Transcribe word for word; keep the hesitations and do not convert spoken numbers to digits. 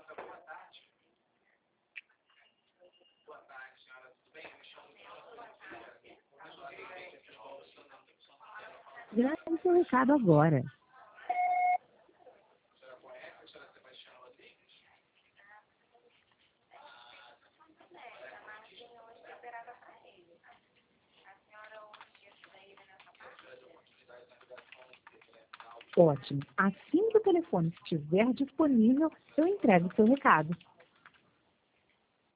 Grave seu recado agora. Ótimo. Assim que o telefone estiver disponível, eu entrego seu recado.